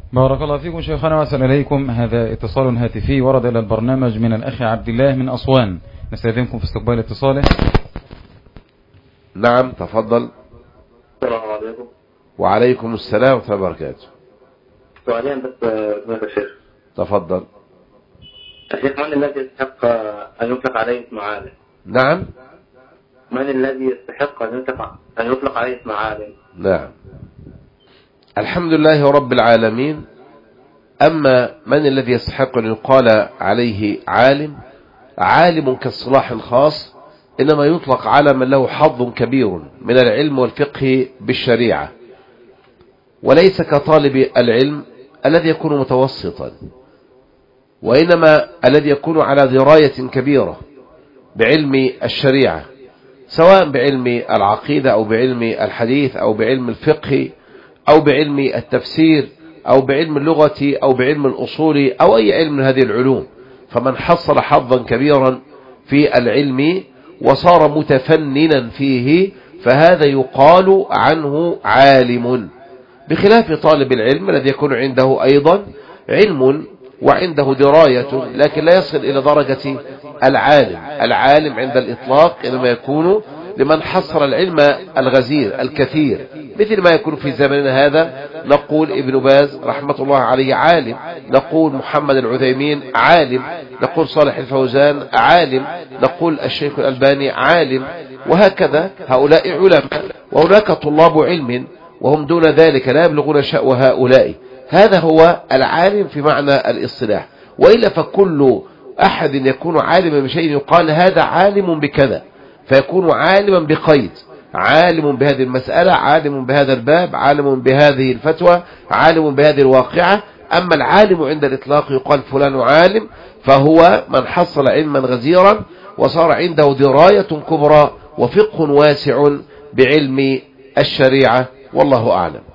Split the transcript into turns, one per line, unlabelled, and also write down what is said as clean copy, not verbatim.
بارك الله فيكم شيخنا وأسأل إليكم. هذا اتصال هاتفي ورد إلى البرنامج من الأخ عبد الله من أسوان، نستأذنكم في استقبال اتصاله.
نعم تفضل.
السلام عليكم.
وعليكم السلام ورحمة الله وبركاته.
سؤالين بس يا شيخ.
تفضل.
الشيخ، من الذي يستحق أن يطلق عليه اسم عالم؟
نعم.
من الذي يستحق أن يطلق عليه اسم عالم؟
نعم. الحمد لله رب العالمين. أما من الذي يستحق أن يقال عليه عالم، عالم كاصطلاح خاص إنما يطلق على من له حظ كبير من العلم والفقه بالشريعة، وليس كطالب العلم الذي يكون متوسطا، وإنما الذي يكون على دراية كبيرة بعلم الشريعة، سواء بعلم العقيدة أو بعلم الحديث أو بعلم الفقه أو بعلم التفسير أو بعلم اللغة أو بعلم الأصول أو أي علم من هذه العلوم. فمن حصل حظا كبيرا في العلم وصار متفننا فيه فهذا يقال عنه عالم، بخلاف طالب العلم الذي يكون عنده أيضا علم وعنده دراية لكن لا يصل إلى درجة العالم. العالم عند الإطلاق إنما يكون لمن حصل العلم الغزير الكثير، مثل ما يكون في زمننا هذا نقول ابن باز رحمة الله عليه عالم، نقول محمد العثيمين عالم، نقول صالح الفوزان عالم، نقول الشيخ الألباني عالم، وهكذا هؤلاء علماء. وهناك طلاب علم وهم دون ذلك لا يبلغون شأو هؤلاء. هذا هو العالم في معنى الاصطلاح. وإلا فكل أحد يكون عالما بشيء يقال هذا عالم بكذا، فيكون عالما بقيد، عالم بهذه المسألة، عالم بهذا الباب، عالم بهذه الفتوى، عالم بهذه الواقعة. أما العالم عند الإطلاق يقال فلان عالم، فهو من حصل علما غزيرا وصار عنده دراية كبرى وفقه واسع بعلم الشريعة، والله أعلم.